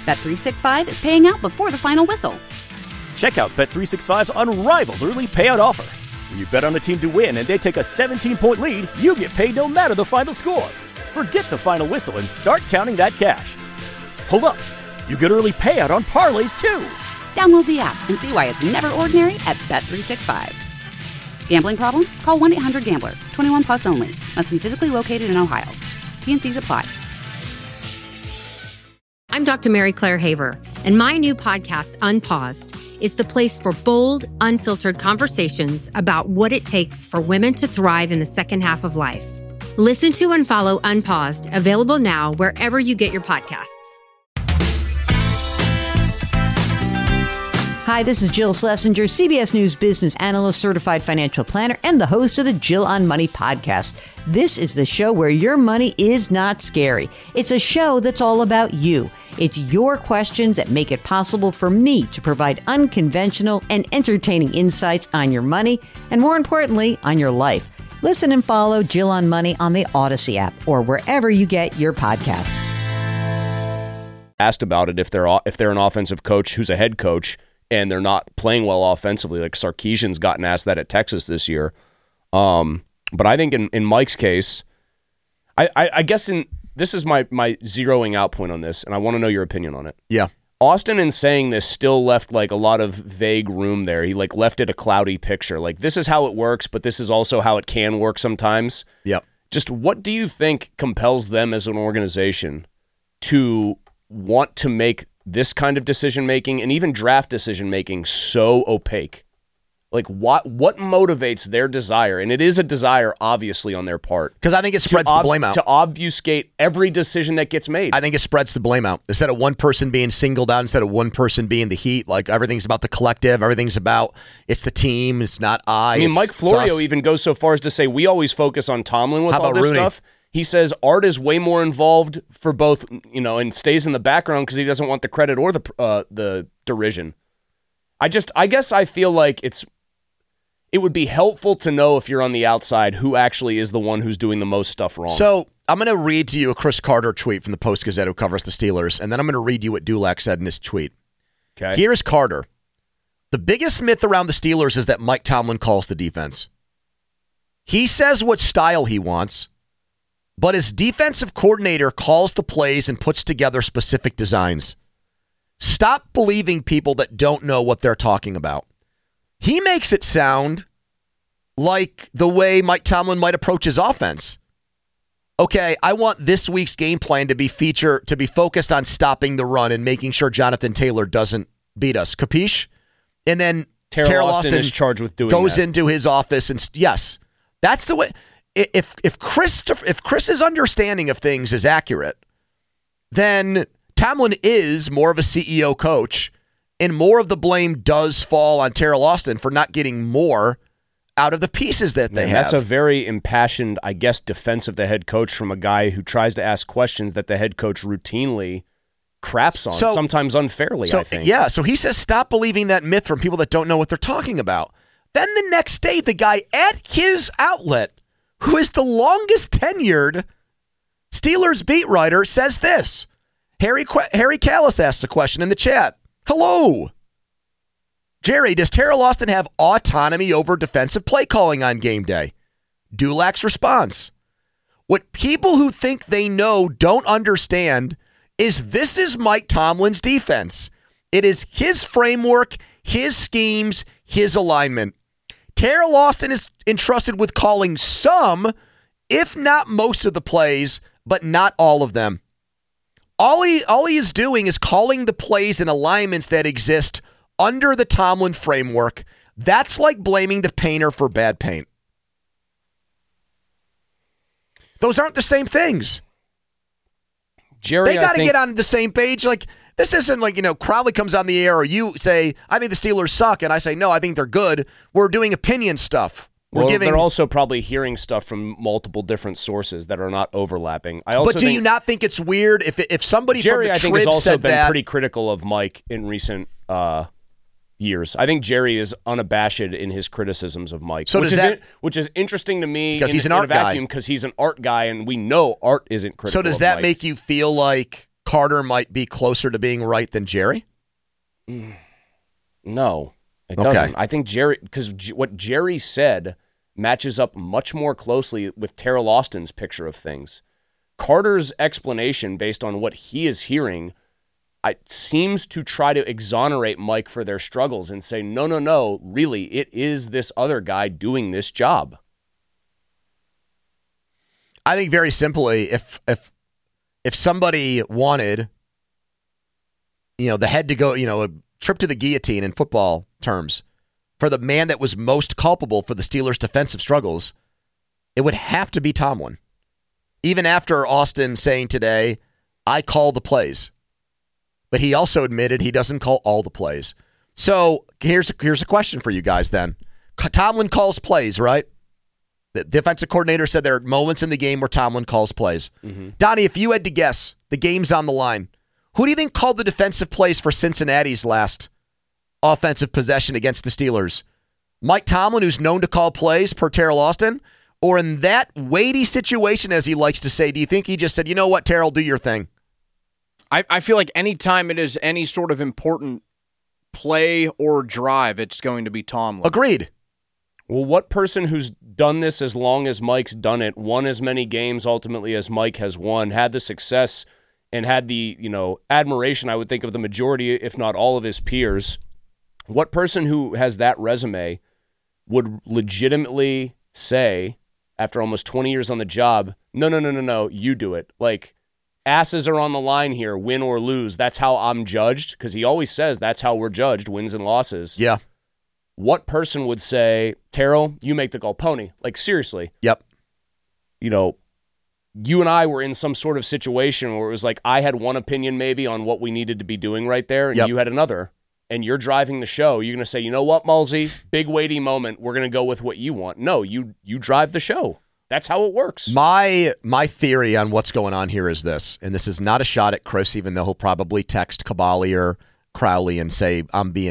Bet365 is paying out before the final whistle. Check out Bet365's unrivaled early payout offer. When you bet on a team to win and they take a 17-point lead, you get paid no matter the final score. Forget the final whistle and start counting that cash. Hold up. You get early payout on parlays, too. Download the app and see why it's never ordinary at Bet365. Gambling problem? Call 1-800-GAMBLER. 21 plus only. Must be physically located in Ohio. T&Cs apply. I'm Dr. Mary Claire Haver, and my new podcast, Unpaused, is the place for bold, unfiltered conversations about what it takes for women to thrive in the second half of life. Listen to and follow Unpaused, available now wherever you get your podcasts. Hi, this is Jill Schlesinger, CBS News business analyst, certified financial planner, and the host of the Jill on Money podcast. This is the show where your money is not scary. It's a show that's all about you. It's your questions that make it possible for me to provide unconventional and entertaining insights on your money, and more importantly, on your life. Listen and follow Jill on Money on the Odyssey app or wherever you get your podcasts. Asked about it if they're an offensive coach who's a head coach and they're not playing well offensively, like Sarkisian's gotten asked that at Texas this year. But I think in Mike's case, I guess this is my zeroing out point on this, and I want to know your opinion on it. Yeah. Austin, in saying this, still left like a lot of vague room there. He like left it a cloudy picture. Like, this is how it works, but this is also how it can work sometimes. Yep. Just what do you think compels them as an organization to want to make this kind of decision-making and even draft decision-making so opaque? Like, what motivates their desire? And it is a desire, obviously, on their part. Because I think it spreads the blame out. To obfuscate every decision that gets made. I think it spreads the blame out. Instead of one person being singled out, instead of one person being the heat, like everything's about the collective, everything's about, it's the team, it's not I mean, Mike Florio even goes so far as to say, we always focus on Tomlin with all this stuff. He says Art is way more involved for both, and stays in the background because he doesn't want the credit or the derision. I guess I feel like it would be helpful to know if you're on the outside who actually is the one who's doing the most stuff wrong. So I'm going to read to you a Chris Carter tweet from the Post-Gazette who covers the Steelers, and then I'm going to read you what Dulac said in his tweet. Okay. Here's Carter. The biggest myth around the Steelers is that Mike Tomlin calls the defense. He says what style he wants, but his defensive coordinator calls the plays and puts together specific designs. Stop believing people that don't know what they're talking about. He makes it sound like the way Mike Tomlin might approach his offense. Okay, I want this week's game plan to be focused on stopping the run and making sure Jonathan Taylor doesn't beat us. Capiche? And then Terrell Austin is charged with doing goes that. into his office and yes, that's the way. If Chris's understanding of things is accurate, then Tomlin is more of a CEO coach, and more of the blame does fall on Terrell Austin for not getting more out of the pieces that they have. That's a very impassioned, I guess, defense of the head coach from a guy who tries to ask questions that the head coach routinely craps on, sometimes unfairly, I think. Yeah, so he says stop believing that myth from people that don't know what they're talking about. Then the next day, the guy at his outlet, who is the longest tenured Steelers beat writer, says this. Harry Callis asks a question in the chat. Hello. Jerry, does Terrell Austin have autonomy over defensive play calling on game day? Dulac's response. What people who think they know don't understand is this is Mike Tomlin's defense. It is his framework, his schemes, his alignment. Terrell Austin is entrusted with calling some, if not most of the plays, but not all of them. All he is doing is calling the plays and alignments that exist under the Tomlin framework. That's like blaming the painter for bad paint. Those aren't the same things. Jerry, they got to get on the same page. Like, this isn't like, Crowley comes on the air or you say, I think the Steelers suck, and I say, no, I think they're good. We're doing opinion stuff. They're also probably hearing stuff from multiple different sources that are not overlapping. But do you not think it's weird if somebody Jerry, from the I think, has Trib also said been that? pretty critical of Mike in recent years. I think Jerry is unabashed in his criticisms of Mike, which is interesting to me because he's an art guy. Because he's an art guy, and we know Art isn't critical. So does that make you feel like Carter might be closer to being right than Jerry? No, it doesn't. I think Jerry, because what Jerry said matches up much more closely with Teryl Austin's picture of things. Carter's explanation, based on what he is hearing, seems to try to exonerate Mike for their struggles and say, no, really, it is this other guy doing this job. I think very simply, if somebody wanted, the head to go, a trip to the guillotine in football terms, for the man that was most culpable for the Steelers' defensive struggles, it would have to be Tomlin. Even after Austin saying today, I call the plays. But he also admitted he doesn't call all the plays. So here's a question for you guys then. Tomlin calls plays, right? The defensive coordinator said there are moments in the game where Tomlin calls plays. Mm-hmm. Donnie, if you had to guess, the game's on the line. Who do you think called the defensive plays for Cincinnati's last offensive possession against the Steelers? Mike Tomlin, who's known to call plays per Teryl Austin? Or in that weighty situation, as he likes to say, do you think he just said, you know what, Teryl, do your thing? I feel like anytime it is any sort of important play or drive, it's going to be Tomlin. Agreed. Well, what person who's done this as long as Mike's done it, won as many games ultimately as Mike has won, had the success and had the, admiration, I would think, of the majority, if not all of his peers, what person who has that resume would legitimately say, after almost 20 years on the job, no, you do it. Like, asses are on the line here, win or lose. That's how I'm judged, because he always says that's how we're judged, wins and losses. Yeah. What person would say, Teryl, you make the call, pony? Like, seriously. Yep. You and I were in some sort of situation where it was like I had one opinion maybe on what we needed to be doing right there, and you had another, and you're driving the show. You're going to say, you know what, Mulsey? Big weighty moment. We're going to go with what you want. No, you drive the show. That's how it works. My theory on what's going on here is this, and this is not a shot at Chris, even though he'll probably text Caballi or Crowley and say,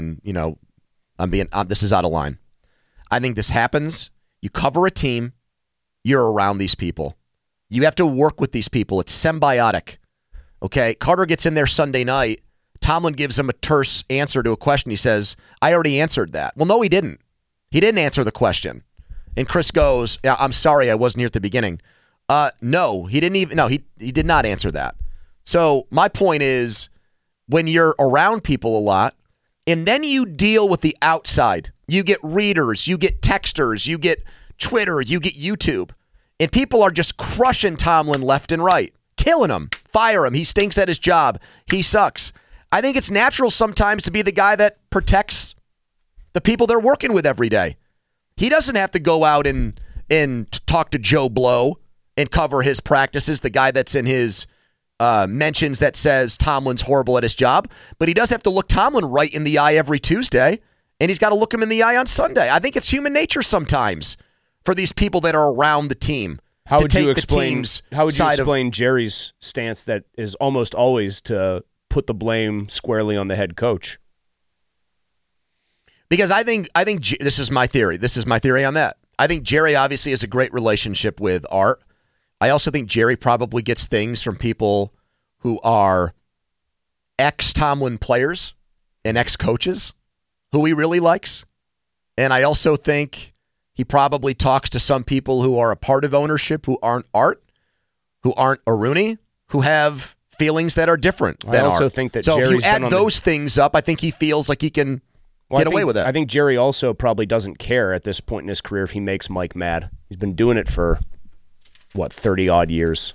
this is out of line. I think this happens. You cover a team. You're around these people. You have to work with these people. It's symbiotic. Okay? Carter gets in there Sunday night. Tomlin gives him a terse answer to a question. He says, I already answered that. Well, no, he didn't. He didn't answer the question. And Chris goes, yeah, I'm sorry, I wasn't here at the beginning. No, he didn't even. No, he did not answer that. So my point is, when you're around people a lot, and then you deal with the outside, you get readers, you get texters, you get Twitter, you get YouTube, and people are just crushing Tomlin left and right, killing him, fire him. He stinks at his job. He sucks. I think it's natural sometimes to be the guy that protects the people they're working with every day. He doesn't have to go out and talk to Joe Blow and cover his practices, the guy that's in his mentions that says Tomlin's horrible at his job. But he does have to look Tomlin right in the eye every Tuesday, and he's got to look him in the eye on Sunday. I think it's human nature sometimes for these people that are around the team. How would you explain Jerry's stance that is almost always to put the blame squarely on the head coach? Because I think this is my theory. This is my theory on that. I think Jerry obviously has a great relationship with Art. I also think Jerry probably gets things from people who are ex-Tomlin players and ex-coaches who he really likes. And I also think he probably talks to some people who are a part of ownership who aren't Art, who aren't Rooney, who have feelings that are different than Art. I also think that so Jerry's if you add those things up, I think he feels like he can get away with it. I think Jerry also probably doesn't care at this point in his career if he makes Mike mad. He's been doing it for, 30-odd years.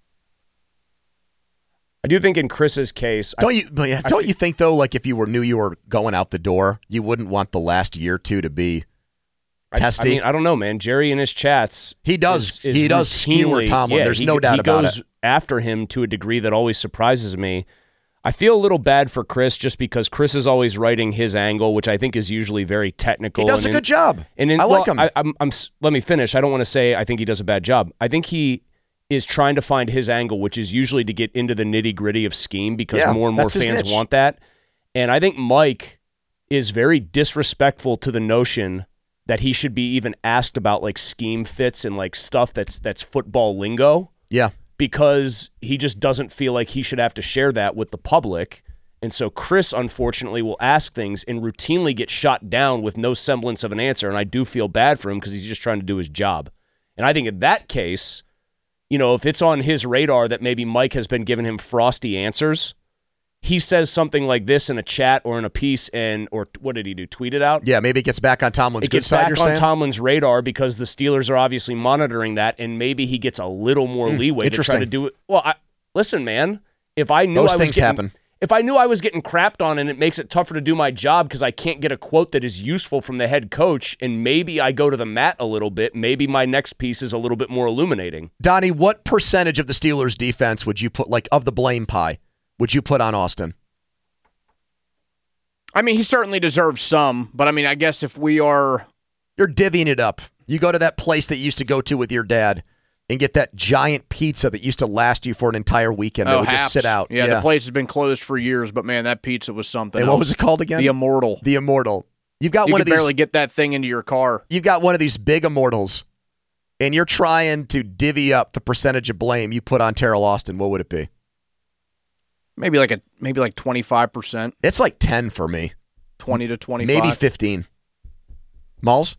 I do think in Chris's case... Don't you think, though, like if you knew you were going out the door, you wouldn't want the last year or two to be testy? I don't know, man. Jerry in his chats... He does skewer Tomlin. There's no doubt about it. He goes after him to a degree that always surprises me. I feel a little bad for Chris just because Chris is always writing his angle, which I think is usually very technical. He does a good job. I like him. Let me finish. I don't want to say I think he does a bad job. I think he is trying to find his angle, which is usually to get into the nitty-gritty of scheme because more and more fans want that. And I think Mike is very disrespectful to the notion that he should be even asked about like scheme fits and like stuff that's football lingo. Yeah. because he just doesn't feel like he should have to share that with the public. And so Chris, unfortunately, will ask things and routinely get shot down with no semblance of an answer. And I do feel bad for him because he's just trying to do his job. And I think in that case, if it's on his radar that maybe Mike has been giving him frosty answers, he says something like this in a chat or in a piece, or what did he do? Tweet it out? Yeah, maybe it gets back on Tomlin's good side, you're saying? It gets back on Tomlin's radar because the Steelers are obviously monitoring that, and maybe he gets a little more leeway to try to do it. Well, listen, man, if I knew If I knew I was getting crapped on and it makes it tougher to do my job because I can't get a quote that is useful from the head coach, and maybe I go to the mat a little bit, maybe my next piece is a little bit more illuminating. Donnie, what percentage of the Steelers' defense would you put, of the blame pie, would you put on Austin? I mean, he certainly deserves some, but I guess if we are... You're divvying it up. You go to that place that you used to go to with your dad and get that giant pizza that used to last you for an entire weekend that would just sit out. Yeah, the place has been closed for years, but man, that pizza was something. And what was it called again? The Immortal. The Immortal. You've got one of these. You can barely get that thing into your car. You've got one of these big Immortals, and you're trying to divvy up the percentage of blame you put on Terrell Austin. What would it be? Maybe like 25%. It's like 10 for me. 20 to 25. Maybe 15. Malls?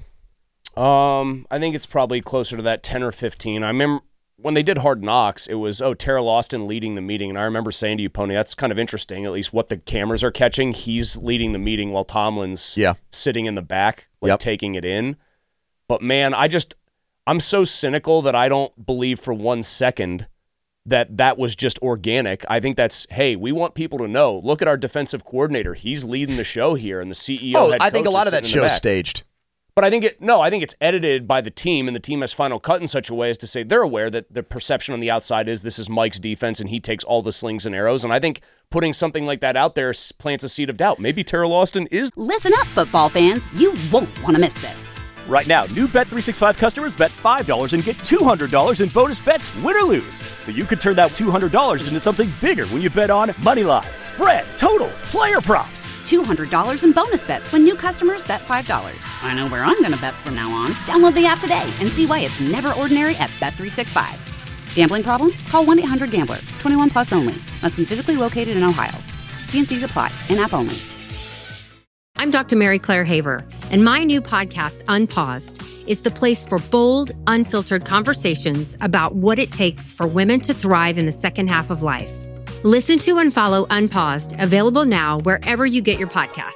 I think it's probably closer to that 10 or 15. I remember when they did Hard Knocks, it was, Terrell Austin leading the meeting. And I remember saying to you, Pony, that's kind of interesting, at least what the cameras are catching. He's leading the meeting while Tomlin's sitting in the back, taking it in. But man, I'm so cynical that I don't believe for 1 second that was just organic. I think that's, hey, we want people to know, look at our defensive coordinator. He's leading the show here, and the CEO I think a lot of that show's staged. But I think it's edited by the team, and the team has final cut in such a way as to say they're aware that the perception on the outside is this is Mike's defense, and he takes all the slings and arrows. And I think putting something like that out there plants a seed of doubt. Maybe Terrell Austin is... Listen up, football fans. You won't want to miss this. Right now, new Bet365 customers bet $5 and get $200 in bonus bets, win or lose. So you could turn that $200 into something bigger when you bet on money line, spread, totals, player props. $200 in bonus bets when new customers bet $5. I know where I'm going to bet from now on. Download the app today and see why it's never ordinary at Bet365. Gambling problem? Call 1-800-GAMBLER. 21 plus only. Must be physically located in Ohio. T&Cs apply. In-app only. I'm Dr. Mary Claire Haver, and my new podcast, Unpaused, is the place for bold, unfiltered conversations about what it takes for women to thrive in the second half of life. Listen to and follow Unpaused, available now wherever you get your podcasts.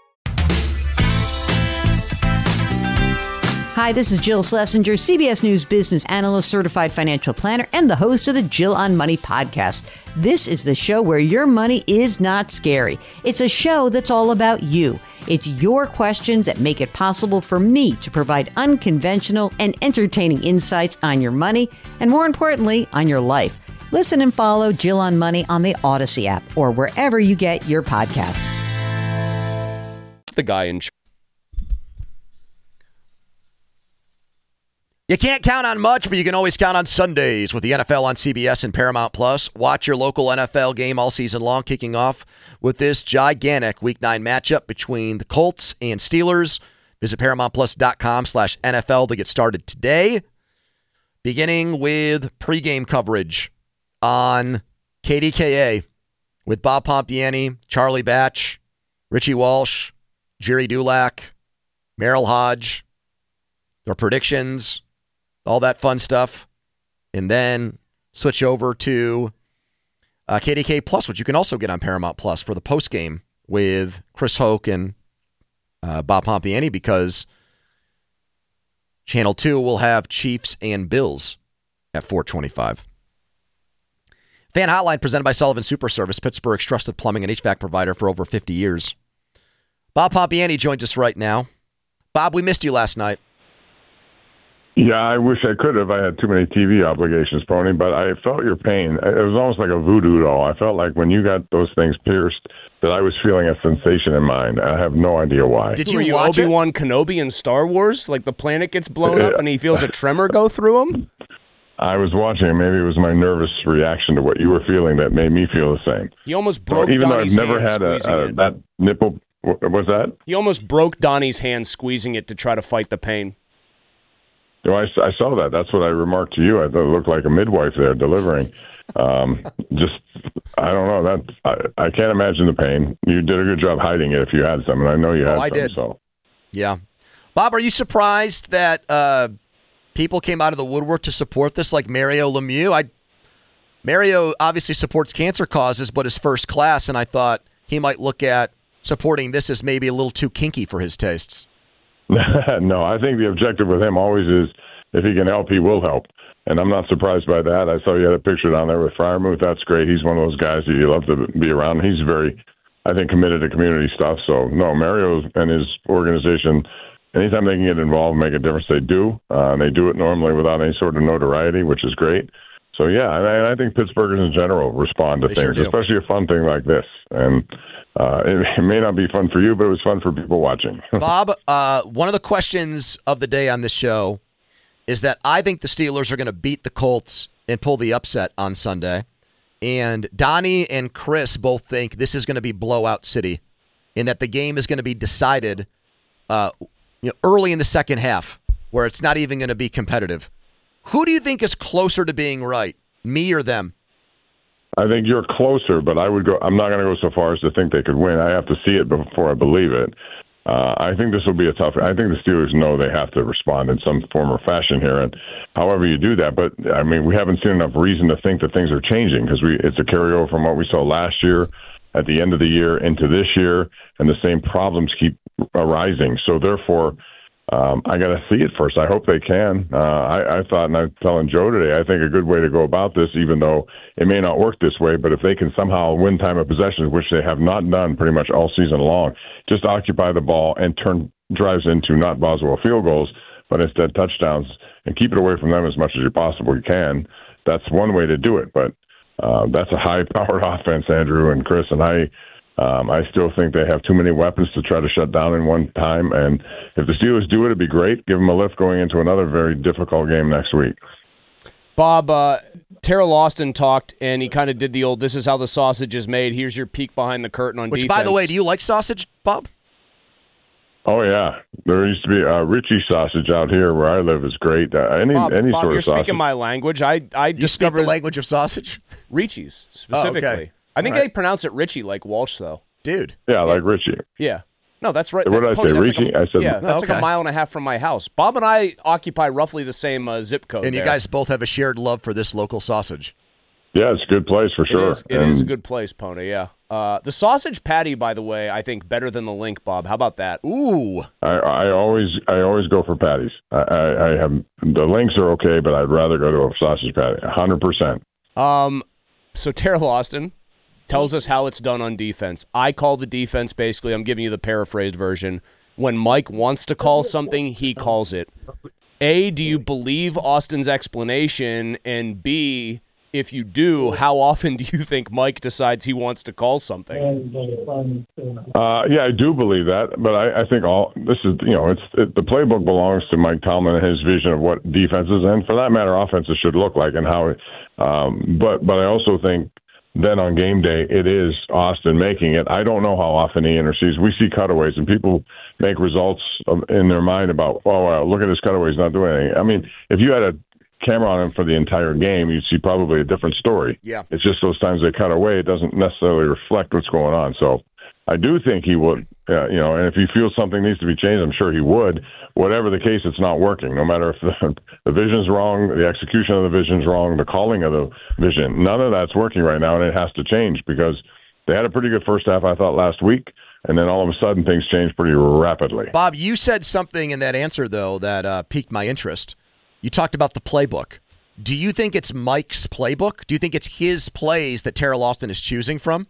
Hi, this is Jill Schlesinger, CBS News business analyst, certified financial planner, and the host of the Jill on Money podcast. This is the show where your money is not scary. It's a show that's all about you. It's your questions that make it possible for me to provide unconventional and entertaining insights on your money, and more importantly, on your life. Listen and follow Jill on Money on the Odyssey app or wherever you get your podcasts. The guy in charge. You can't count on much, but you can always count on Sundays with the NFL on CBS and Paramount Plus. Watch your local NFL game all season long, kicking off with this gigantic Week 9 matchup between the Colts and Steelers. Visit ParamountPlus.com/NFL to get started today, beginning with pregame coverage on KDKA with Bob Pompiani, Charlie Batch, Richie Walsh, Jerry Dulac, Merrill Hodge, their predictions, all that fun stuff. And then switch over to KDK Plus, which you can also get on Paramount Plus for the postgame with Chris Hoke and Bob Pompiani, because Channel 2 will have Chiefs and Bills at 4:25. Fan Hotline presented by Sullivan Super Service, Pittsburgh's trusted plumbing and HVAC provider for over 50 years. Bob Pompiani joins us right now. Bob, we missed you last night. Yeah, I wish I could have. I had too many TV obligations, Pony, but I felt your pain. It was almost like a voodoo doll. I felt like when you got those things pierced that I was feeling a sensation in mine. I have no idea why. Did you watch Obi-Wan Kenobi in Star Wars? Like the planet gets blown up and he feels a tremor go through him? I was watching, and maybe it was my nervous reaction to what you were feeling that made me feel the same. He almost broke even Donnie's though I've never hand had that nipple. What was that? He almost broke Donnie's hand squeezing it to try to fight the pain. I saw that. That's what I remarked to you. I thought it looked like a midwife there delivering. Just, I don't know. I can't imagine the pain. You did a good job hiding it if you had some, and I know you had some. I did. So. Yeah. Bob, are you surprised that people came out of the woodwork to support this, like Mario Lemieux? Mario obviously supports cancer causes, but is first class, and I thought he might look at supporting this as maybe a little too kinky for his tastes. No, I think the objective with him always is if he can help, he will help. And I'm not surprised by that. I saw you had a picture down there with Freiermuth. That's great. He's one of those guys that you love to be around. He's very, I think, committed to community stuff. So, no, Mario and his organization, anytime they can get involved and make a difference, they do. They do it normally without any sort of notoriety, which is great. So, yeah, I think Pittsburghers in general respond to things, especially a fun thing like this. And it may not be fun for you, but it was fun for people watching. Bob, one of the questions of the day on this show is that I think the Steelers are going to beat the Colts and pull the upset on Sunday. And Donnie and Chris both think this is going to be blowout city and that the game is going to be decided early in the second half where it's not even going to be competitive. Who do you think is closer to being right, me or them? I think you're closer, but I'm not going to go so far as to think they could win. I have to see it before I believe it. I think this will be a tough. I think the Steelers know they have to respond in some form or fashion here, and however you do that. But I mean, we haven't seen enough reason to think that things are changing because it's a carryover from what we saw last year, at the end of the year into this year, and the same problems keep arising. So therefore, I got to see it first. I hope they can. I thought, and I'm telling Joe today, I think a good way to go about this, even though it may not work this way, but if they can somehow win time of possession, which they have not done pretty much all season long, just occupy the ball and turn drives into not Boswell field goals, but instead touchdowns, and keep it away from them as much as you possibly can. That's one way to do it, but that's a high-powered offense, Andrew and Chris, and I still think they have too many weapons to try to shut down in one time. And if the Steelers do it, it'd be great. Give them a lift going into another very difficult game next week. Bob, Terrell Austin talked, and he kind of did the old, this is how the sausage is made. Here's your peek behind the curtain on defense. Which, by the way, do you like sausage, Bob? Oh, yeah. There used to be Richie sausage out here where I live is great. Any Bob, sort of you're sausage. speaking my language. I discovered the language of sausage? Richie's, specifically. Oh, okay. I think they pronounce it Richie like Walsh, though. Dude. Yeah, like Richie. Yeah. No, that's right. What did I say, Richie? I said, yeah, that's like a mile and a half from my house. Bob and I occupy roughly the same zip code. And you guys both have a shared love for this local sausage. Yeah, it's a good place for sure. It is a good place, Pony, yeah. The sausage patty, by the way, I think better than the link, Bob. How about that? Ooh. I always go for patties. I have the links are okay, but I'd rather go to a sausage patty, 100%. So Terrell Austin tells us how it's done on defense. I call the defense, basically, I'm giving you the paraphrased version. When Mike wants to call something, he calls it. A, do you believe Austin's explanation? And B, if you do, how often do you think Mike decides he wants to call something? Yeah, I do believe that, but I think the playbook belongs to Mike Tomlin and his vision of what defenses and, for that matter, offenses should look like and how. But I also think then on game day, it is Austin making it. I don't know how often he intercedes. We see cutaways, and people make results in their mind about, look at his cutaway, he's not doing anything. I mean, if you had a camera on him for the entire game, you'd see probably a different story. Yeah. It's just those times they cut away, it doesn't necessarily reflect what's going on. So I do think he would, and if he feels something needs to be changed, I'm sure he would. Whatever the case, it's not working. No matter if the vision's wrong, the execution of the vision's wrong, the calling of the vision, none of that's working right now, and it has to change because they had a pretty good first half, I thought, last week, and then all of a sudden things changed pretty rapidly. Bob, you said something in that answer, though, that piqued my interest. You talked about the playbook. Do you think it's Mike's playbook? Do you think it's his plays that Terrell Austin is choosing from?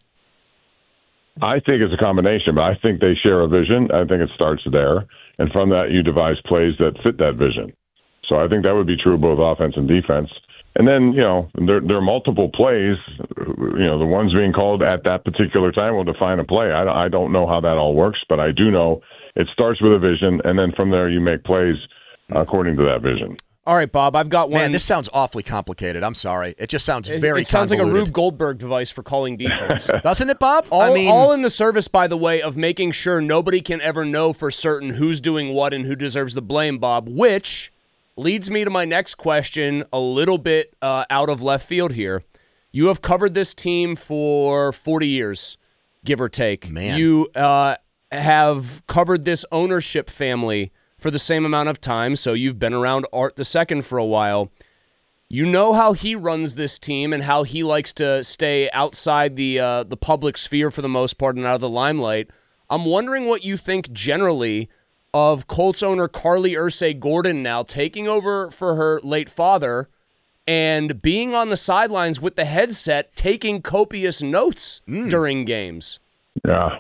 I think it's a combination, but I think they share a vision. I think it starts there. And from that, you devise plays that fit that vision. So I think that would be true of both offense and defense. And then, there are multiple plays. The ones being called at that particular time will define a play. I don't know how that all works, but I do know it starts with a vision, and then from there you make plays according to that vision. All right, Bob, I've got one. Man, this sounds awfully complicated. I'm sorry. It just sounds very It sounds convoluted. like a Rube Goldberg device for calling defense. Doesn't it, Bob? All in the service, by the way, of making sure nobody can ever know for certain who's doing what and who deserves the blame, Bob, which leads me to my next question, a little bit out of left field here. You have covered this team for 40 years, give or take. Man. You have covered this ownership family for the same amount of time, so you've been around Art II for a while. You know how he runs this team and how he likes to stay outside the public sphere for the most part and out of the limelight. I'm wondering what you think generally of Colts owner Carly Ursay Gordon now taking over for her late father and being on the sidelines with the headset, taking copious notes during games. Yeah,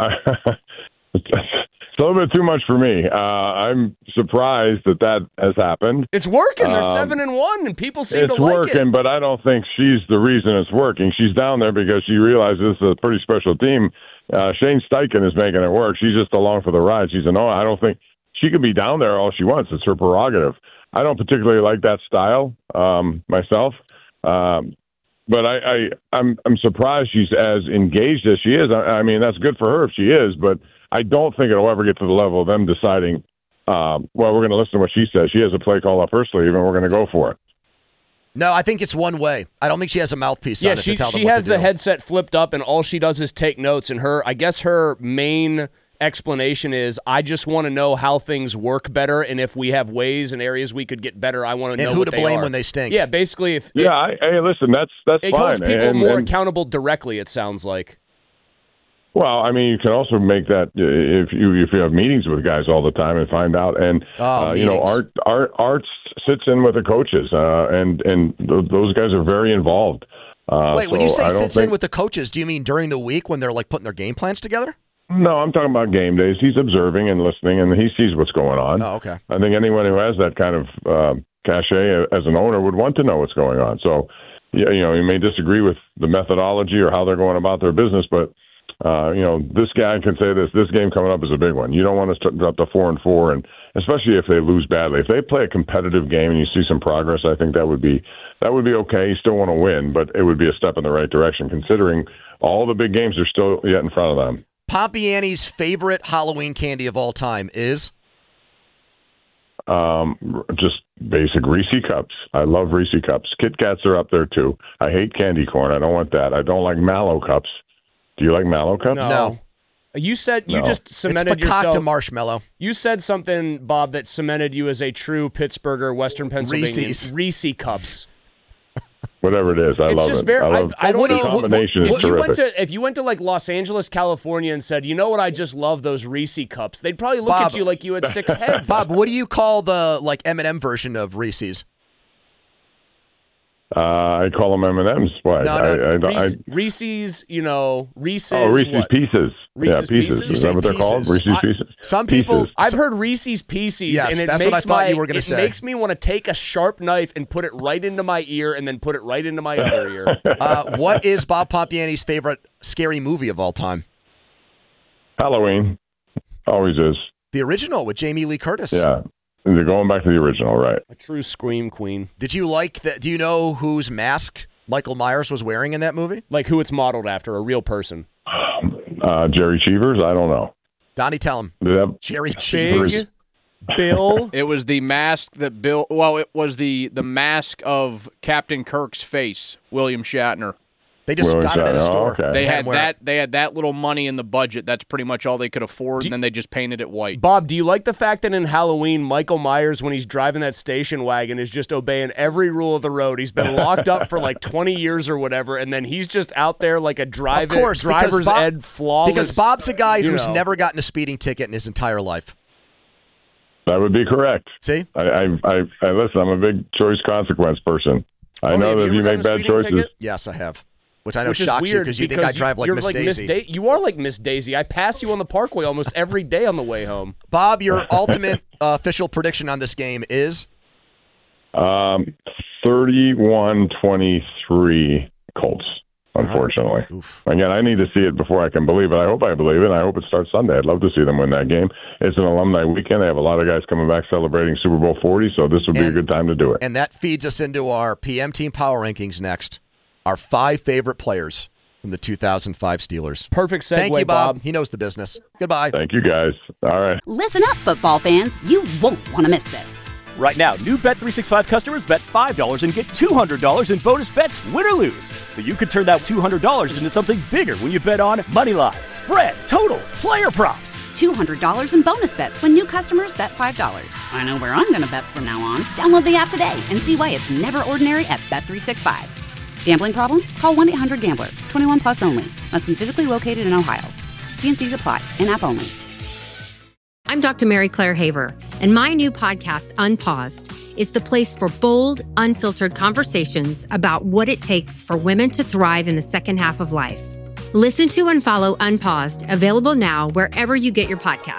it's a little bit too much for me. I'm surprised that has happened. It's working. They're 7-1, and people seem to like it. It's working, but I don't think she's the reason it's working. She's down there because she realizes this is a pretty special team. Shane Steichen is making it work. She's just along for the ride. She's I don't think she can be down there all she wants. It's her prerogative. I don't particularly like that style myself, but I'm surprised she's as engaged as she is. I mean, that's good for her if she is, but I don't think it'll ever get to the level of them deciding, we're going to listen to what she says. She has a play call up her sleeve, and we're going to go for it. No, I think it's one way. I don't think she has a mouthpiece on it to tell them what to do. She has the headset flipped up, and all she does is take notes. And I guess her main explanation is, I just want to know how things work better, and if we have ways and areas we could get better, I want to know what they are. And who to blame when they stink. Yeah, basically. Hey, listen, that's it fine. holds people more accountable directly, it sounds like. Well, I mean, you can also make that if you have meetings with guys all the time and find out. And Art sits in with the coaches, and those guys are very involved. Wait, when you say sits in with the coaches, do you mean during the week when they're like putting their game plans together? No, I'm talking about game days. He's observing and listening, and he sees what's going on. Oh, okay. I think anyone who has that kind of cachet as an owner would want to know what's going on. So, you may disagree with the methodology or how they're going about their business, but this guy can say this game coming up is a big one. You don't want to drop to 4-4, and especially if they lose badly. If they play a competitive game and you see some progress, I think that would be okay. You still want to win, but it would be a step in the right direction considering all the big games are still yet in front of them. Pompiani's favorite Halloween candy of all time is? Just basic Reese Cups. I love Reese Cups. Kit Kats are up there too. I hate candy corn. I don't want that. I don't like Mallow Cups. Do you like Mallow Cups? No. You said you just cemented yourself. It's to marshmallow. You said something, Bob, that cemented you as a true Pittsburgher, Western Pennsylvania. Reese Cups. Whatever it is, I love it. I don't know. Combination is terrific. If you went to like Los Angeles, California, and said, you know what, I just love those Reese Cups, they'd probably look at you like you had 6 heads. Bob, what do you call the M&M version of Reese's? I call them M&Ms. What? Reese's, Reese's. Oh, Reese's what? Pieces. Reese's Pieces. Is that what they're called? Reese's Pieces? Some people. I've heard Reese's Pieces, yes, and that's what I thought you were going to say. It makes me want to take a sharp knife and put it right into my ear and then put it right into my other ear. What is Bob Pompiani's favorite scary movie of all time? Halloween. Always is. The original with Jamie Lee Curtis. Yeah. They're going back to the original, right? A true scream queen. Did you like that? Do you know whose mask Michael Myers was wearing in that movie? Like who it's modeled after, a real person. Jerry Cheevers? I don't know. Donnie, tell him. Jerry Cheevers. Bill? It was the mask that Bill... Well, it was the mask of Captain Kirk's face, William Shatner. They just got it at a store. Okay. They had that little money in the budget. That's pretty much all they could afford, and then they just painted it white. Bob, do you like the fact that in Halloween, Michael Myers, when he's driving that station wagon, is just obeying every rule of the road? He's been locked up for like 20 years or whatever, and then he's just out there like a driver's ed flawless. Because Bob's a guy who's never gotten a speeding ticket in his entire life. That would be correct. See? I listen, I'm a big choice consequence person. I know that if you make bad choices. Ticket? Yes, I have. Which I know shocks you because you think I drive like Miss Daisy. You are like Miss Daisy. I pass you on the Parkway almost every day on the way home. Bob, your ultimate official prediction on this game is? 31-23 Colts, unfortunately. Again, I need to see it before I can believe it. I hope I believe it, and I hope it starts Sunday. I'd love to see them win that game. It's an alumni weekend. They have a lot of guys coming back celebrating Super Bowl 40, so this would be a good time to do it. And that feeds us into our PM Team Power Rankings next. Our 5 favorite players from the 2005 Steelers. Perfect segue, Thank you, Bob. He knows the business. Goodbye. Thank you, guys. All right. Listen up, football fans. You won't want to miss this. Right now, new Bet365 customers bet $5 and get $200 in bonus bets, win or lose. So you could turn that $200 into something bigger when you bet on moneyline, spread, totals, player props. $200 in bonus bets when new customers bet $5. I know where I'm going to bet from now on. Download the app today and see why it's never ordinary at Bet365. Gambling problem? Call 1-800-GAMBLER. 21 plus only. Must be physically located in Ohio. T&Cs apply. In-app only. I'm Dr. Mary Claire Haver, and my new podcast, Unpaused, is the place for bold, unfiltered conversations about what it takes for women to thrive in the second half of life. Listen to and follow Unpaused, available now wherever you get your podcasts.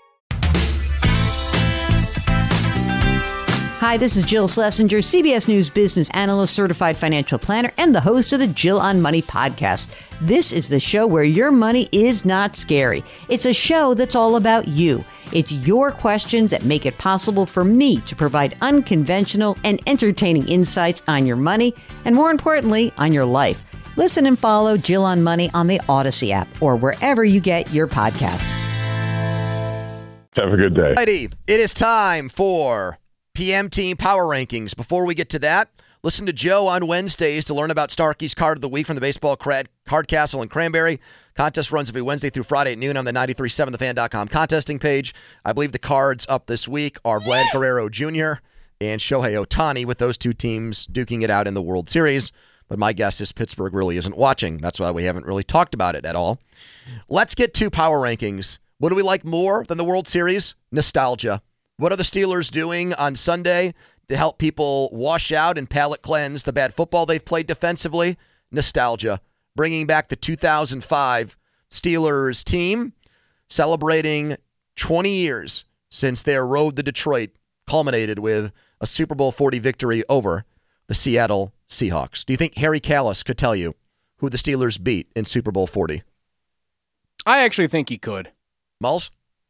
Hi, this is Jill Schlesinger, CBS News business analyst, certified financial planner, and the host of the Jill on Money podcast. This is the show where your money is not scary. It's a show that's all about you. It's your questions that make it possible for me to provide unconventional and entertaining insights on your money, and more importantly, on your life. Listen and follow Jill on Money on the Odyssey app or wherever you get your podcasts. Have a good day. Alrighty, it is time for PM Team Power Rankings. Before we get to that, listen to Joe on Wednesdays to learn about Starkey's Card of the Week from the Baseball Card Castle in Cranberry. Contest runs every Wednesday through Friday at noon on the 93.7thefan.com contesting page. I believe the cards up this week are Vlad Guerrero Jr. and Shohei Ohtani, with those two teams duking it out in the World Series. But my guess is Pittsburgh really isn't watching. That's why we haven't really talked about it at all. Let's get to Power Rankings. What do we like more than the World Series? Nostalgia. What are the Steelers doing on Sunday to help people wash out and palate cleanse the bad football they've played defensively? Nostalgia. Bringing back the 2005 Steelers team, celebrating 20 years since their road to Detroit culminated with a Super Bowl 40 victory over the Seattle Seahawks. Do you think Harry Callis could tell you who the Steelers beat in Super Bowl 40? I actually think he could. Mulls?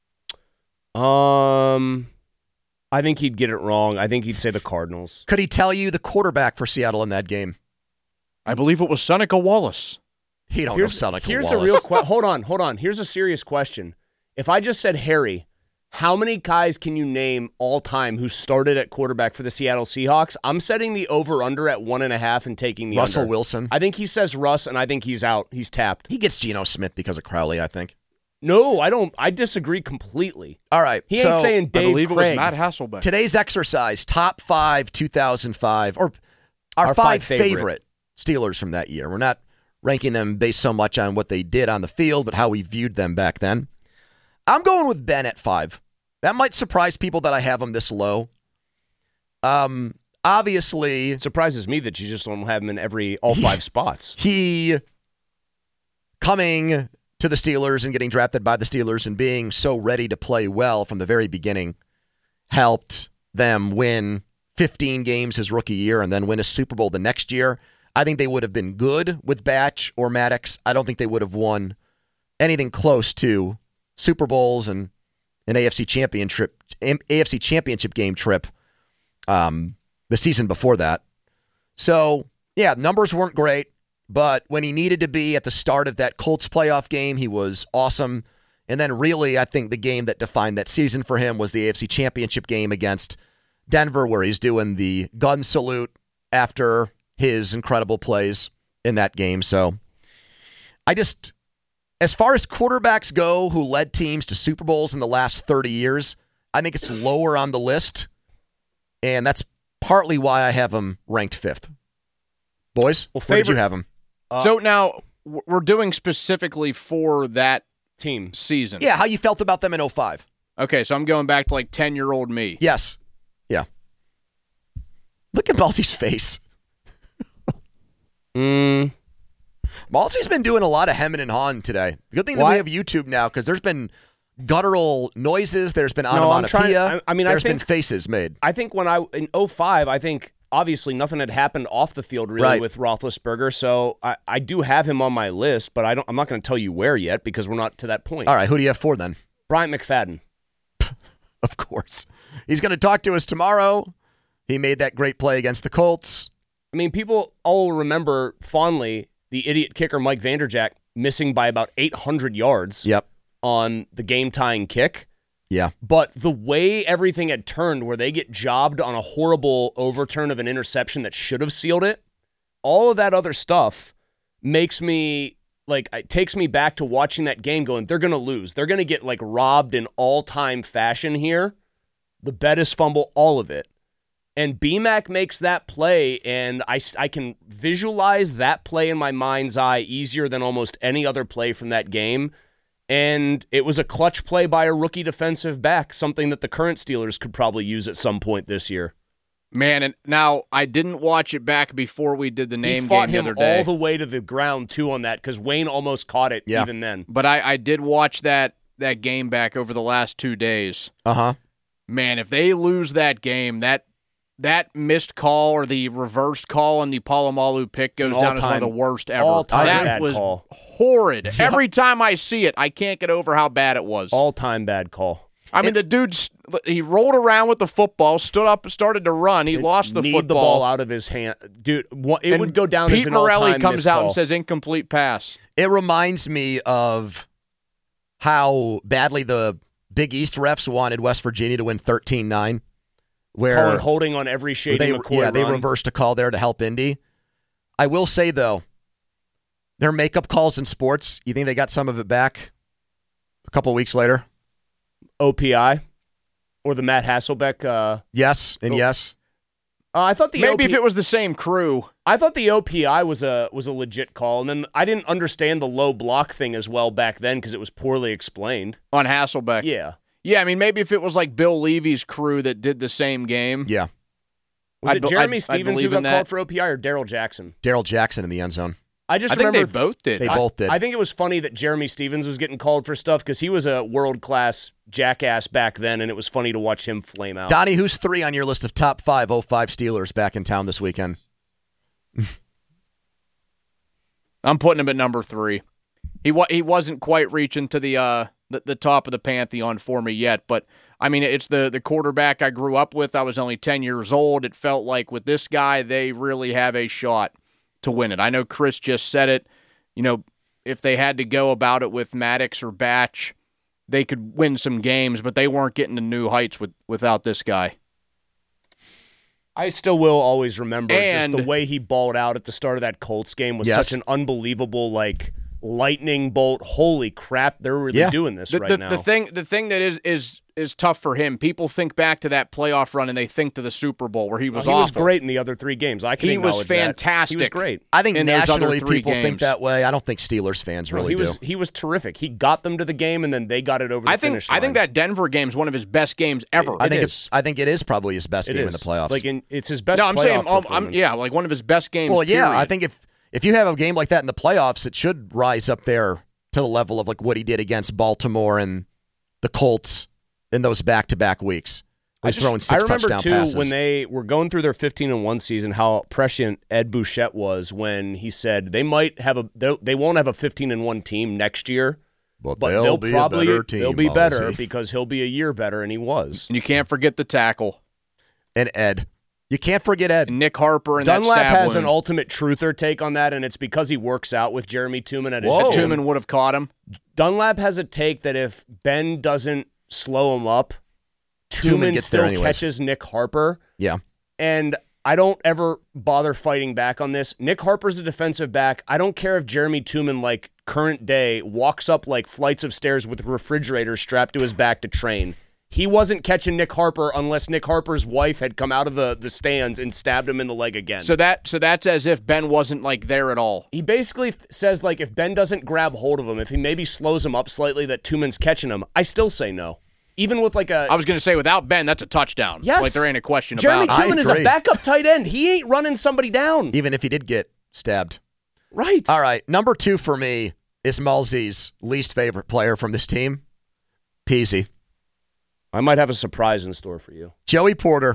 I think he'd get it wrong. I think he'd say the Cardinals. Could he tell you the quarterback for Seattle in that game? I believe it was Seneca Wallace. He don't know Seneca Wallace. Here's a real question. Hold on. Here's a serious question. If I just said Harry, how many guys can you name all time who started at quarterback for the Seattle Seahawks? I'm setting the over-under at 1.5 and taking the Russell under. Wilson. I think he says Russ, and I think he's out. He's tapped. He gets Geno Smith because of Crowley, I think. No, I don't. I disagree completely. All right. He ain't saying Dave I believe Craig. it was Matt Hasselbeck. Today's exercise, top 5 2005, or our five favorite Steelers from that year. We're not ranking them based so much on what they did on the field, but how we viewed them back then. I'm going with Ben at 5. That might surprise people that I have him this low. Obviously, It surprises me that you just don't have him in all 5 spots. He coming to the Steelers and getting drafted by the Steelers and being so ready to play well from the very beginning helped them win 15 games his rookie year and then win a Super Bowl the next year. I think they would have been good with Batch or Maddox. I don't think they would have won anything close to Super Bowls and an AFC Championship game trip the season before that. So, yeah, numbers weren't great. But when he needed to be at the start of that Colts playoff game, he was awesome. And then really, I think the game that defined that season for him was the AFC Championship game against Denver, where he's doing the gun salute after his incredible plays in that game. So as far as quarterbacks go who led teams to Super Bowls in the last 30 years, I think it's lower on the list. And that's partly why I have him ranked 5th. Boys, where did you have him? So now we're doing specifically for that team season. Yeah, how you felt about them in 05. Okay, so I'm going back to like 10-year-old me. Yes. Yeah. Look at Ballsy's face. Malsey's been doing a lot of hemming and hawing today. Good thing that we have YouTube now, because there's been guttural noises, there's been onomatopoeia, there's been faces made. I think in 05, I think obviously nothing had happened off the field really with Roethlisberger, so I do have him on my list, but I'm not going to tell you where yet because we're not to that point. All right, who do you have 4 then? Bryant McFadden. Of course. He's going to talk to us tomorrow. He made that great play against the Colts. I mean, people all remember fondly the idiot kicker Mike Vanderjagt missing by about 800 yards on the game-tying kick. Yeah. But the way everything had turned, where they get jobbed on a horrible overturn of an interception that should have sealed it, all of that other stuff makes me, like, it takes me back to watching that game going, they're going to lose. They're going to get, like, robbed in all-time fashion here. The Bettis fumble, all of it. And BMAC makes that play, and I can visualize that play in my mind's eye easier than almost any other play from that game. And it was a clutch play by a rookie defensive back, something that the current Steelers could probably use at some point this year. Man, and now I didn't watch it back before we did the name he fought game the him other day. all the way to the ground, too, on that, because Wayne almost caught it even then. But I did watch that game back over the last 2 days. Uh-huh. Man, if they lose that game, that missed call or the reversed call on the Polamalu pick goes down as one of the worst ever. All-time that bad was call. horrid. Yeah. Every time I see it, I can't get over how bad it was. All-time bad call. I mean, the dude, he rolled around with the football, stood up and started to run. He lost the football. The ball out of his hand. Dude, it would go down as an all-time Pete Morelli comes out call. and says incomplete pass. It reminds me of how badly the Big East refs wanted West Virginia to win 13-9. Where holding on every Shady McCoy they run. reversed a call there to help Indy. I will say, though, their makeup calls in sports, you think they got some of it back a couple weeks later? OPI or the Matt Hasselbeck. Yes, and yes. I thought maybe if it was the same crew. I thought the OPI was a legit call, and then I didn't understand the low block thing as well back then because it was poorly explained on Hasselbeck. Yeah, I mean, maybe if it was like Bill Levy's crew that did the same game. Yeah. Was it Jeremy Stevens who got called for OPI or Daryl Jackson? Daryl Jackson in the end zone. I think they both did. They both did. I think it was funny that Jeremy Stevens was getting called for stuff because he was a world-class jackass back then, and it was funny to watch him flame out. Donnie, who's 3 on your list of top 5 05 Steelers back in town this weekend? I'm putting him at number 3. He wasn't quite reaching to the top of the pantheon for me yet, but I mean, it's the quarterback I grew up with. I was only 10 years old. It felt like with this guy, they really have a shot to win it. I know Chris just said it. You know, if they had to go about it with Maddox or Batch, they could win some games, but they weren't getting to new heights without this guy. I still will always remember just the way he balled out at the start of that Colts game was such an unbelievable, like, lightning bolt. Holy crap, they're really doing this right now. The thing that is tough for him, people think back to that playoff run and they think to the Super Bowl where he was awful. He was great in the other 3 games. He was fantastic. He was great. I think nationally people think that way. I don't think Steelers fans really do. He was terrific. He got them to the game and then they got it over the finish line. I think that Denver game is one of his best games ever. I think it is probably his best game in the playoffs. Like it's his best. I'm saying like one of his best games. Well, yeah, period. I think if you have a game like that in the playoffs, it should rise up there to the level of like what he did against Baltimore and the Colts in those back-to-back weeks. He's throwing 6 touchdown passes. I remember, too, when they were going through their 15-1 season, how prescient Ed Bouchette was when he said they won't have a 15-1 team next year, but they'll be a better team. They'll be better because he'll be a year better, and he was. And you can't forget the tackle. And Ed. You can't forget Ed. And Nick Harper and Dunlap that stab has wound. an ultimate truther take on that, and it's because he works out with Jeremy Tooman at his gym. Tooman would have caught him. Dunlap has a take that if Ben doesn't slow him up, Tooman still catches Nick Harper. Yeah. And I don't ever bother fighting back on this. Nick Harper's a defensive back. I don't care if Jeremy Tooman, like current day, walks up like flights of stairs with refrigerators strapped to his back to train. He wasn't catching Nick Harper unless Nick Harper's wife had come out of the stands and stabbed him in the leg again. So that's as if Ben wasn't like there at all. He basically says like if Ben doesn't grab hold of him, if he maybe slows him up slightly, that Tooman's catching him. I still say no. Even with like a... I was going to say without Ben, that's a touchdown. Yes. Like there ain't a question Jeremy about it. Tooman is a backup tight end. He ain't running somebody down. Even if he did get stabbed. Right. All right. Number 2 for me is Mulsey's least favorite player from this team, Peasy. I might have a surprise in store for you. Joey Porter.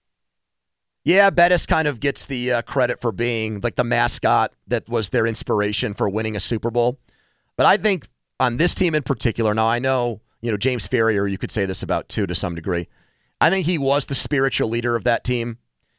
Yeah, Bettis kind of gets the credit for being like the mascot that was their inspiration for winning a Super Bowl. But I think on this team in particular, now I know, James Ferrier, you could say this about too to some degree. I think he was the spiritual leader of that team.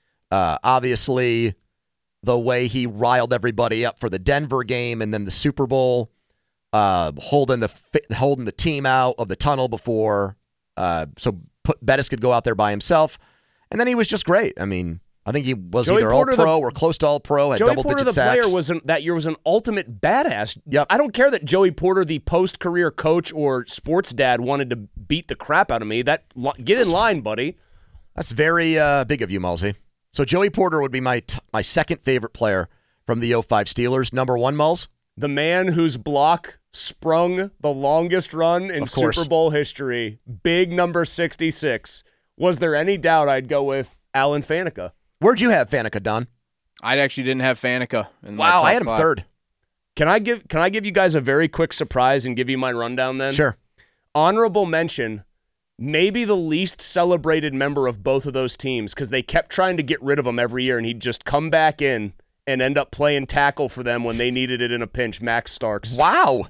Obviously, the way he riled everybody up for the Denver game and then the Super Bowl, holding the team out of the tunnel before So Bettis could go out there by himself. And then he was just great. I mean, I think he was Joey either Porter, all-pro or close to all-pro, had Joey double-digit Porter, sacks. the player, that year was an ultimate badass. Yep. I don't care that Joey Porter, the post-career coach or sports dad, wanted to beat the crap out of me. Get in line, buddy. That's very big of you, Mulsey. So Joey Porter would be my second favorite player from the 05 Steelers. Number one, Mulls? The man whose block sprung the longest run in Super Bowl history, big number 66. Was there any doubt I'd go with Alan Faneca? Where'd you have Faneca, Don? I actually didn't have Faneca. Wow, I had him third. Can I give you guys a very quick surprise and give you my rundown then? Sure. Honorable mention, maybe the least celebrated member of both of those teams because they kept trying to get rid of him every year, and he'd just come back in and end up playing tackle for them when they needed it in a pinch, Max Starks. Wow.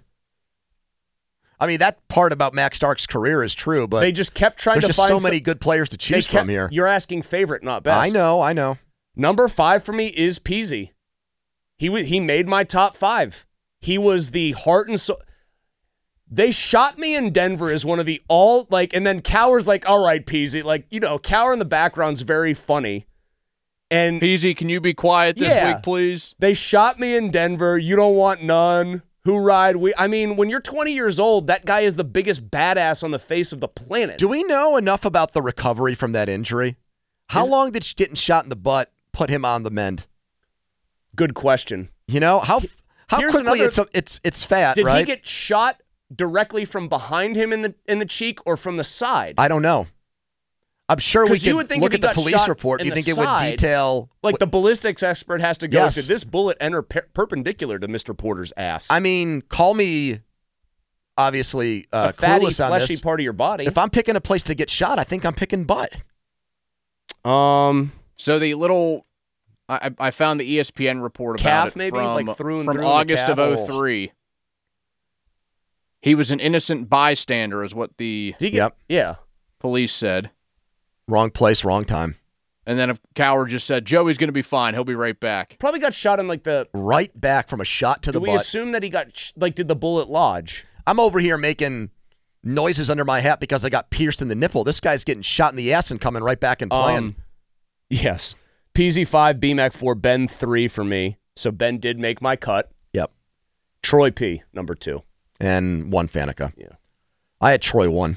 I mean, that part about Max Starks' career is true, but they just kept trying to find so many good players to choose from here. You're asking favorite, not best. I know. Number 5 for me is Peasy. He made my top 5. He was the heart and soul. They shot me in Denver as one of the and then Cower's like, all right, Peasy. Like, Cower in the background's very funny. And Peasy, can you be quiet this week, please? They shot me in Denver. You don't want none. Who ride we? I mean, when you're 20 years old, that guy is the biggest badass on the face of the planet. Do we know enough about the recovery from that injury? How long did getting shot in the butt put him on the mend? Good question. How quickly it's fat, Did right? he get shot directly from behind him in the cheek or from the side? I don't know. I'm sure we can look at the police report. Do you think it would detail? Like the ballistics expert has to go, did this bullet enter perpendicular to Mr. Porter's ass? I mean, call me obviously it's a fatty, clueless on fleshy this. part of your body. If I'm picking a place to get shot, I think I'm picking butt. So the little, I found the ESPN report about calf, it maybe? from, Like through and from through August the calf. of 03. He was an innocent bystander, is what the police said. Wrong place, wrong time. And then Coward just said, Joey's going to be fine. He'll be right back. Probably got shot in like the... Right back from a shot to the butt. Do we assume that he got... did the bullet lodge? I'm over here making noises under my hat because I got pierced in the nipple. This guy's getting shot in the ass and coming right back and playing. Yes. PZ 5, BMAC 4, Ben 3 for me. So Ben did make my cut. Yep. Troy P, number 2. And 1 Faneca. Yeah. I had Troy 1.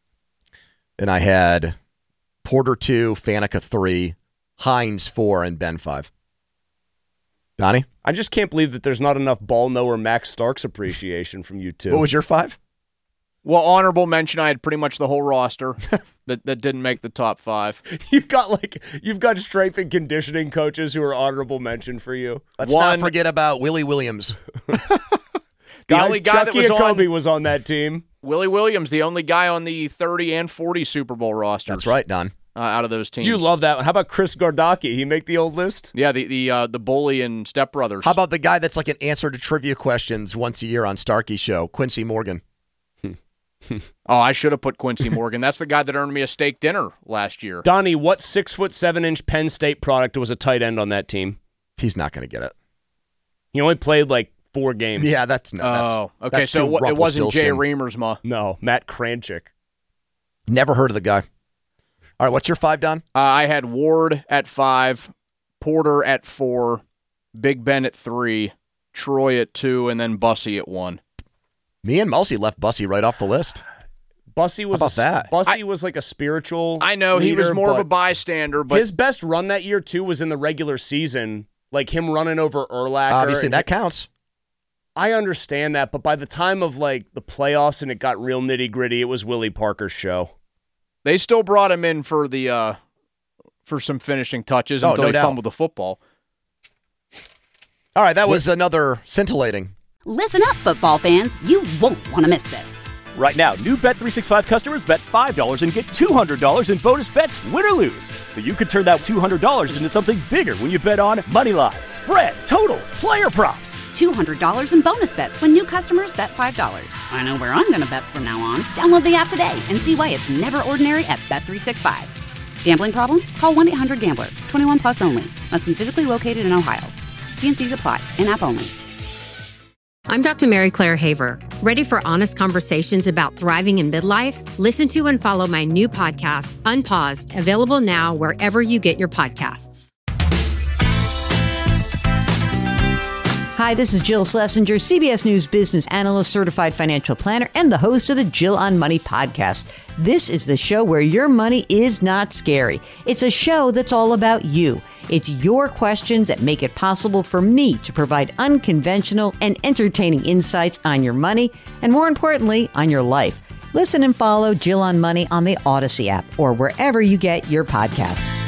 And I had Porter 2, Faneca 3, Hines 4, and Ben 5. Donnie? I just can't believe that there's not enough ball knower Max Starks appreciation from you two. What was your 5? Well, honorable mention, I had pretty much the whole roster that didn't make the top 5. You've got strength and conditioning coaches who are honorable mention for you. Let's not forget about Willie Williams. The only guy Chucky that was Kobe was on that team. Willie Williams, the only guy on the 30 and 40 Super Bowl rosters. That's right, Don. Out of those teams. You love that. How about Chris Gardocki? He make the old list? Yeah, the bully and Step Brothers. How about the guy that's like an answer to trivia questions once a year on Starkey's show, Quincy Morgan? Oh, I should have put Quincy Morgan. That's the guy that earned me a steak dinner last year. Donnie, what 6'7" Penn State product was a tight end on that team? He's not going to get it. He only played like 4 games. Yeah, that's no. Okay, that's so it wasn't Jay Rumpelstiltskin. Reamersma. No, Matt Kranchik. Never heard of the guy. All right, what's your 5, Don? I had Ward at 5, Porter at 4, Big Ben at 3, Troy at 2, and then Bussy at 1. Me and Mulsey left Bussy right off the list. Bussy was How about that? Bussy was like a spiritual. I know he was more of a bystander, but his best run that year too was in the regular season, like him running over Urlacher. Obviously, that counts. I understand that, but by the time of like the playoffs and it got real nitty gritty, it was Willie Parker's show. They still brought him in for the for some finishing touches until he fumbled the football. All right, that was another scintillating. Listen up, football fans. You won't want to miss this. Right now, new Bet365 customers bet $5 and get $200 in bonus bets, win or lose. So you could turn that $200 into something bigger when you bet on moneyline, spread, totals, player props. $200 in bonus bets when new customers bet $5. I know where I'm going to bet from now on. Download the app today and see why it's never ordinary at Bet365. Gambling problem? Call 1-800-GAMBLER. 21 plus only. Must be physically located in Ohio. T&Cs apply. In-app only. I'm Dr. Mary Claire Haver. Ready for honest conversations about thriving in midlife? Listen to and follow my new podcast, Unpaused, available now wherever you get your podcasts. Hi, this is Jill Schlesinger, CBS News business analyst, certified financial planner, and the host of the Jill on Money podcast. This is the show where your money is not scary. It's a show that's all about you. It's your questions that make it possible for me to provide unconventional and entertaining insights on your money, and more importantly, on your life. Listen and follow Jill on Money on the Odyssey app or wherever you get your podcasts.